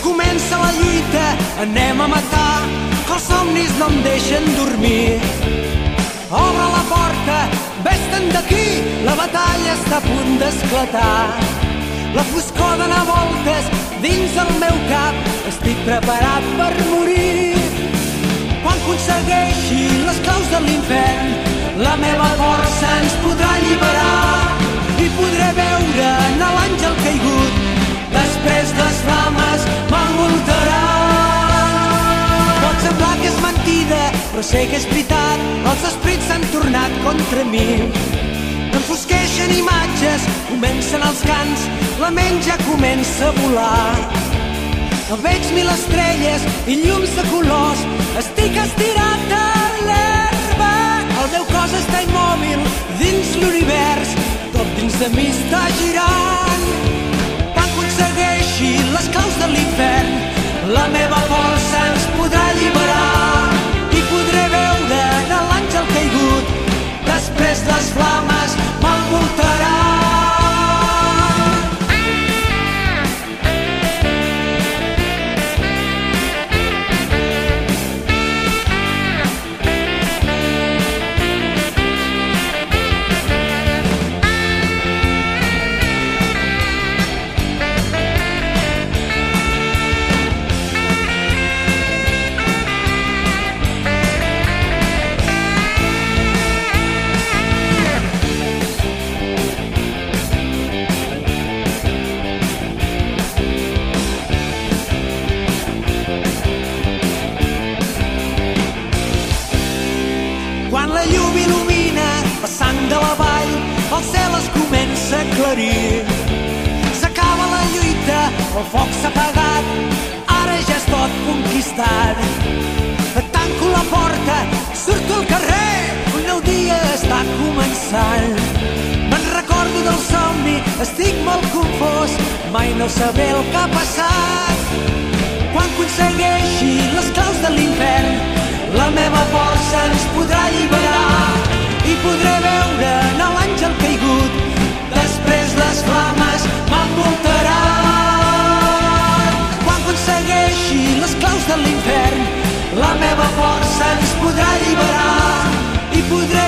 comença la lluita, anem a matar, que els somnis no em deixen dormir. Obre la porta, vés-te'n d'aquí, la batalla està a punt d'esclatar. La foscor dona voltes dins el meu cap, estic preparat per morir. Quan aconsegueixi les claus de l'infern, la meva força ens podrà alliberar i podré veure en l'àngel caigut, després les flames m'envoltaran. Pot semblar que és mentida, però sé que és veritat, els esprits s'han tornat contra mi. Enfosqueixen imatges, comencen els cants, la ment ja comença a volar. Veig 1000 estrelles i llums de colors, estic estirat a l'herba. El meu cos està immòbil dins l'univers, tot dins de mi està girant. Quan aconsegueixi les claus de l'infern, la meva força ens podrà alliberar i podré veure en l'àngel caigut, després les flames m'envoltaran. Quan la llum il·lumina passant de la vall, el cel es comença a aclarir. S'acaba la lluita, el foc s'ha apagat, ara ja és tot conquistat. Tanco la porta, surto al carrer, un nou dia està començant. Me'n recordo del somni, estic molt confós, mai no saber el que ha passat. Quan aconsegueixi les claus de l'infern, la meva força ens podrà alliberar i podré veure en l'àngel caigut, després les flames m'envoltaran. Quan aconsegueixi les claus de l'infern, la meva força ens podrà alliberar i podré